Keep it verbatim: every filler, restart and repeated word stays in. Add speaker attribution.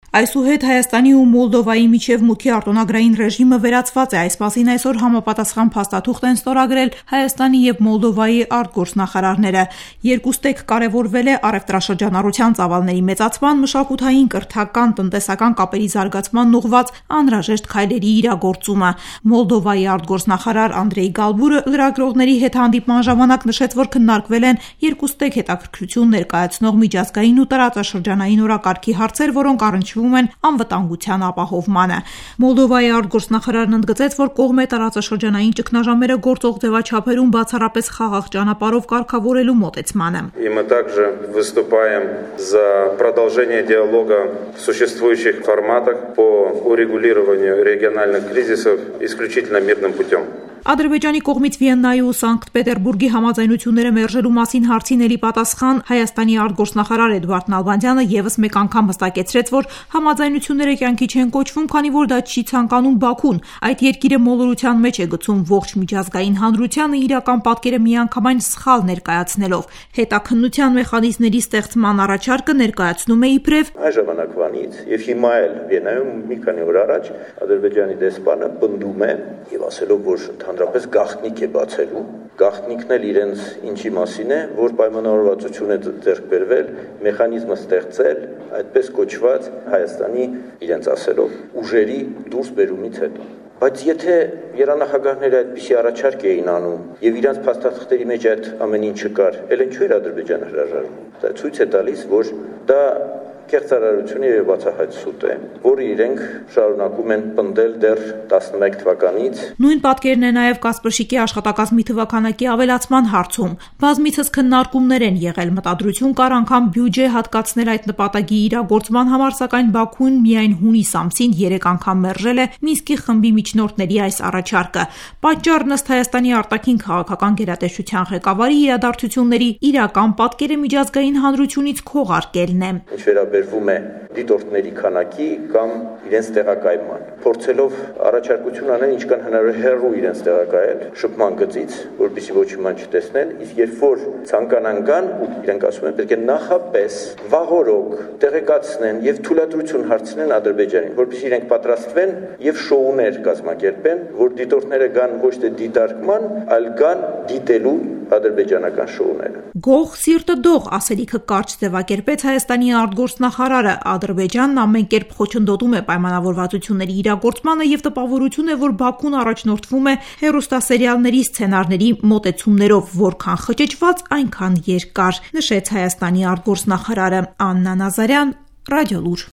Speaker 1: Այսուհետ Հայաստանի ու Մոլդովայի միջև մուտքի արտոնագրային ռեժիմը վերացված է։ Այս մասին այսօր համապատասխան փաստաթուղթ են ստորագրել Հայաստանի եւ Մոլդովայի արտգործնախարարները։ Երկուստեք կարևորվել է առևտրաշրջանառության ծավալների մեծացման, մշակութային, կրթական, տնտեսական կապերի զարգացման ուղղված անհրաժեշտ քայլերի իրագործումը։ Մոլդովայի արտգործնախարար Անդրեյ Գալբուրը լրագրողների հետ հանդիպման ժամանակ նշեց, որ քննարկվել են երկուստեք հետաքրքրություն ներկայացնող միջազգային ու տարածաշրջանային օրակարգի հարցեր, որոնք առնչվում են անվտանգության ապահովմանը։ Մոլդովայի արտգործնախարարն ընդգծեց, որ կողմ է տարածաշրջանային ճգնաժամերը գործող ձևաչափերում բացառապես խաղաղ ճանապարհով կարգավորելու մոտեցմանը։
Speaker 2: И мы также выступаем за продолжение диалога в существующих форматах по урегулированию региональных кризисов исключительно мирным путем.
Speaker 1: Ադրբեջանի կողմից Վիեննայի ու Սանկտ Պետերբուրգի համաձայնությունները մերժելու մասին հարցին էլի պատասխան Հայաստանի արտգործնախարար Էդվարդ Նալբանդյանը եւս մեկ անգամ հստակեցրեց, որ համաձայնությունները կյանքի չեն կոչվում, քանի որ դա չի ցանկանում Բաքուն։ Այդ երկիրը մոլորության մեջ է գցում ողջ միջազգային հանրությանը իրական պատկերը միանգամայն սխալ ներկայացնելով։ Հետաքննության մեխանիզմների ստեղծման առաջարկը ներկայացնում է իբրև
Speaker 3: Այս ժամանակվանից եւ հիմա էլ Վիեննայում մի քանի օր առաջ Ադրբեջանի դեսպանը պնդում է եւ ասելով, որ Հանրապես գաղտնիք է բացելու, գաղտնիքն էլ իրենց ինչի մասին է, որ պայմանավորվածություն է ձեռք բերվել, մեխանիզմը ստեղծել, այդպես կոչված Հայաստանի իրենց ասելով ուժերի դուրս բերումից հետո։ Բայց եթե երանախագահները այդպիսի առաջարկ էին անում եւ իրենց փաստաթղթերի մեջ այդ ամեն ինչը կար, ել ինչու էր Ադրբեջանը հրաժարվում։ Դա ցույց է տալիս, որ դա կեղծարարությունը եւ բացահայտ սուտ է, որը իրենք շարունակում են պնդել դեռ տասնմեկ թվականից։
Speaker 1: Նույն պատկերն է նաեւ Կասպրշիկի աշխատակազմի թվականակի ավելացման հարցում։ Բազմիցս քննարկումներ են եղել, մտադրություն կար անգամ բյուջե հատկացնել այդ նպատակի իրագործման համար, սակայն Բաքուն միայն հունիս ամսին երեք անգամ մերժել է Մինսկի խմբի միջնորդների այս առաջարկը։ Պատճառն ըստ Հայաստանի արտաքին քաղաքական գերատեսչության ղեկավարի իրադարձությունների իրական պատկերը միջազգային հանրությունից քողարկելն է։
Speaker 3: Վերաբերվում է դիտորդների քանակի կամ իրենց տեղակայման, փորձելով առաջարկություն անել ինչքան հնարավոր հեռու իրենց տեղակայել շփման գծից, որպեսզի ոչ ոք չտեսնեն, իսկ երբ որ ցանկանան գան, իրենք ասում են պետք է նախապես վաղօրոք տեղեկացնեն եւ թույլատրություն հարցնեն Ադրբեջանին, որպեսզի իրենք պատրաստվեն եւ շոուներ կազմակերպեն, որ դիտորդները գան ոչ թե դիտարկման, այլ գան դիտելու ադրբեջանական շոուները։
Speaker 1: Գող սիրտը դող ասելիքը կարճ ձևակերպեց Հայաստանի արտգործնախարարը։ Ադրբեջանն ամեն կերպ խոչընդոտում է պայմանավորվածությունների իրագործմանը եւ տպավորություն է, որ Բաքուն առաջնորդվում է հեռուստասերիալների սցենարների մոտեցումներով, որքան խճճված, այնքան երկար, նշեց Հայաստանի արտգործնախարարը։ Աննա Նազարյան, Ռադիոլուր։